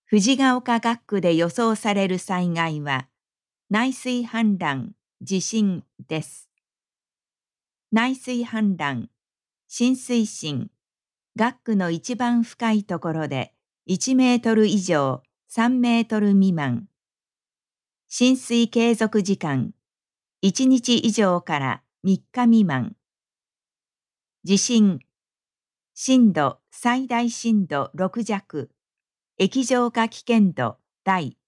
藤ヶ丘学区で予想される災害は、内水氾濫、地震です。内水氾濫、浸水深、学区の一番深いところで1メートル以上3メートル未満。浸水継続時間、1日以上から3日未満。地震、最大震度6弱、液状化危険度第